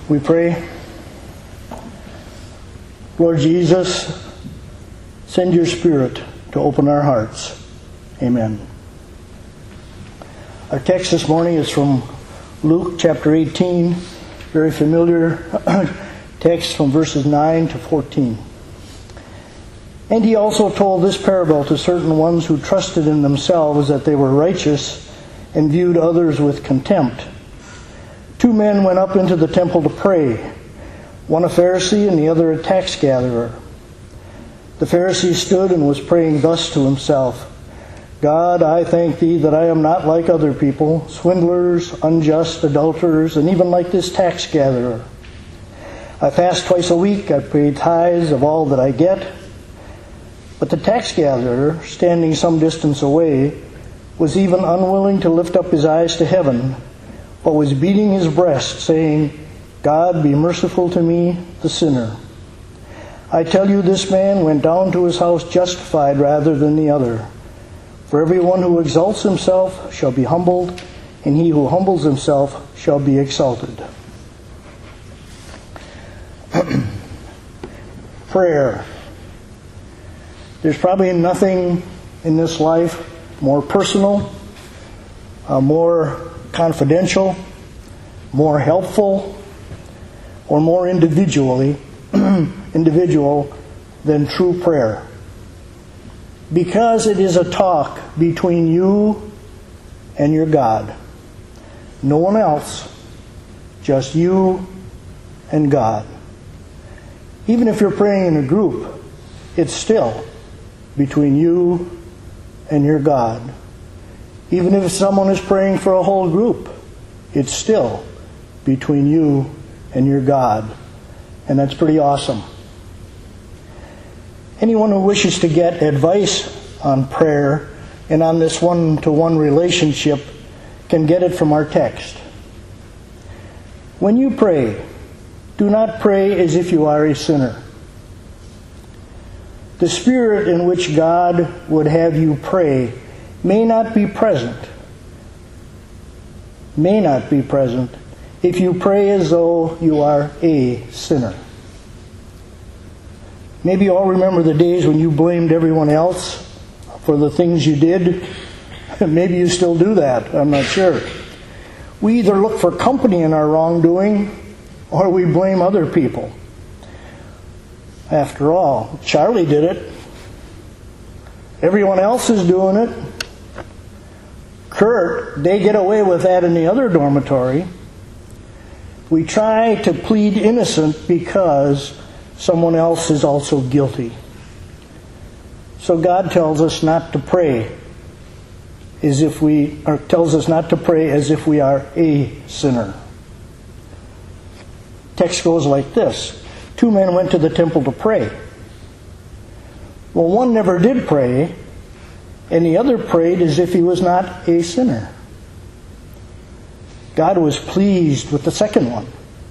We pray. Lord Jesus, send your Spirit to open our hearts. Amen. Our text this morning is from Luke chapter 18, very familiar text from verses 9 to 14. And he also told this parable to certain ones who trusted in themselves that they were righteous and viewed others with contempt. 2 men went up into the temple to pray, one a Pharisee and the other a tax gatherer. The Pharisee stood and was praying thus to himself, God, I thank thee that I am not like other people, swindlers, unjust, adulterers, and even like this tax gatherer. I fast twice a week, I pay tithes of all that I get. But the tax gatherer, standing some distance away, was even unwilling to lift up his eyes to heaven, but was beating his breast, saying, God, be merciful to me, the sinner. I tell you, this man went down to his house justified rather than the other. For everyone who exalts himself shall be humbled, and he who humbles himself shall be exalted. Prayer. There's probably nothing in this life more personal, more confidential, more helpful, or more individual than true prayer. Because it is a talk between you and your God. No one else, just you and God. Even if you're praying in a group, it's still between you and your God. Even if someone is praying for a whole group, it's still between you and your God. And that's pretty awesome. Anyone who wishes to get advice on prayer and on this one-to-one relationship can get it from our text. When you pray, do not pray as if you are a sinner. The spirit in which God would have you pray may not be present if you pray as though you are a sinner. Maybe you all remember the days when you blamed everyone else for the things you did. Maybe you still do that, I'm not sure. We either look for company in our wrongdoing or we blame other people. After all, Charlie did it. Everyone else is doing it. Kurt, they get away with that in the other dormitory. We try to plead innocent because someone else is also guilty. So God tells us not to pray as if we are a sinner. Text goes like this. 2 men went to the temple to pray. Well, one never did pray, and the other prayed as if he was not a sinner. God was pleased with the second one.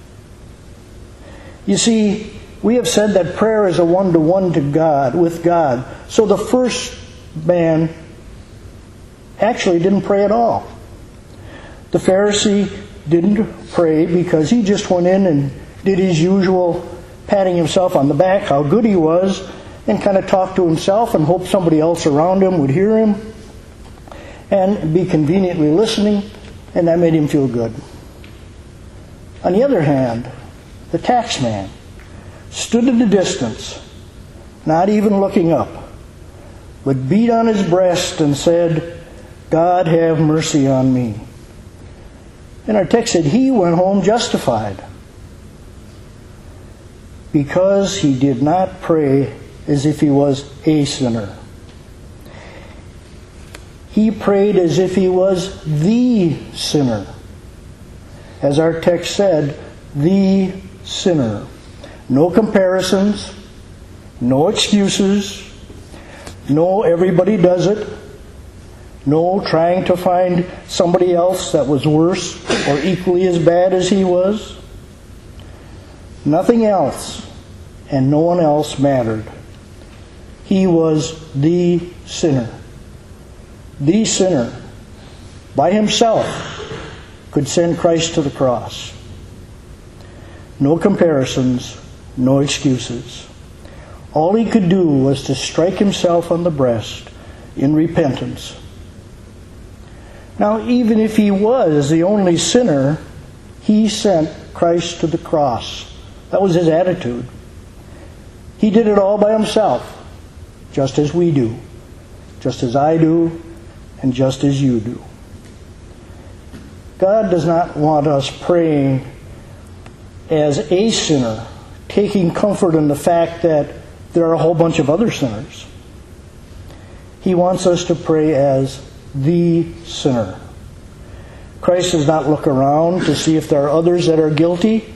You see, we have said that prayer is a one-to-one with God. So the first man actually didn't pray at all. The Pharisee didn't pray because he just went in and did his usual patting himself on the back, how good he was, and kind of talked to himself and hoped somebody else around him would hear him and be conveniently listening, and that made him feel good. On the other hand, the tax man stood at a distance, not even looking up, but beat on his breast and said, God, have mercy on me. And our text said he went home justified because he did not pray as if he was a sinner. He prayed as if he was the sinner. As our text said, the sinner. No comparisons, no excuses, no everybody does it, no trying to find somebody else that was worse or equally as bad as he was. Nothing else and no one else mattered. He was the sinner. The sinner, by himself, could send Christ to the cross. No comparisons, no excuses. All he could do was to strike himself on the breast in repentance. Now, even if he was the only sinner, he sent Christ to the cross. That was his attitude. He did it all by himself, just as we do, just as I do, and just as you do. God does not want us praying as a sinner, taking comfort in the fact that there are a whole bunch of other sinners. He wants us to pray as the sinner. Christ does not look around to see if there are others that are guilty.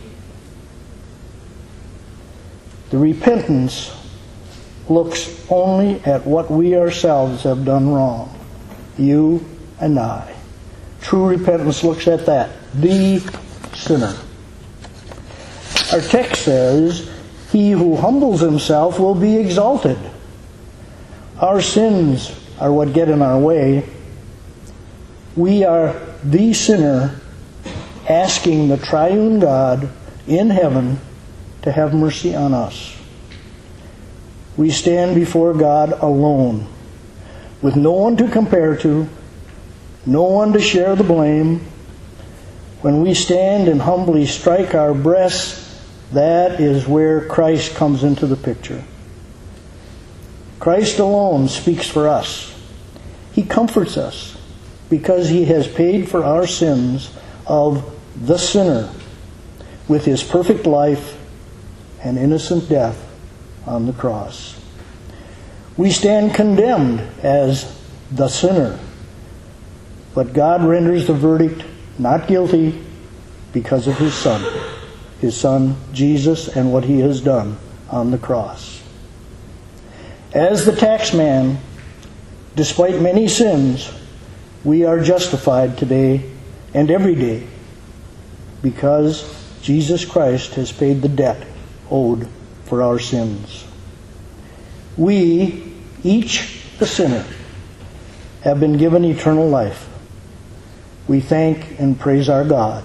The repentance looks only at what we ourselves have done wrong. You and I. True repentance looks at that. The sinner. Our text says, "He who humbles himself will be exalted." Our sins are what get in our way. We are the sinner asking the triune God in heaven to have mercy on us. We stand before God alone, with no one to compare to, no one to share the blame. When we stand and humbly strike our breasts, that is where Christ comes into the picture. Christ alone speaks for us. He comforts us because he has paid for our sins of the sinner with his perfect life and innocent death on the cross. We stand condemned as the sinner, but God renders the verdict not guilty because of his Son Jesus, and what he has done on the cross. As the taxman, despite many sins, we are justified today and every day because Jesus Christ has paid the debt owed for our sins. We, each the sinner, have been given eternal life. We thank and praise our God.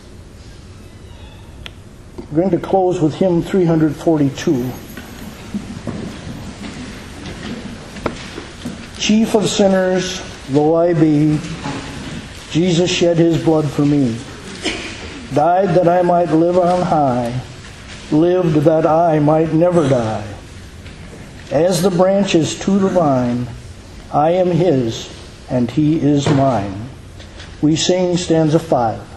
We're going to close with hymn 342. Chief of sinners, though I be, Jesus shed his blood for me, died that I might live on high, lived that I might never die. As the branches to the vine, I am his and he is mine. We sing stanza 5.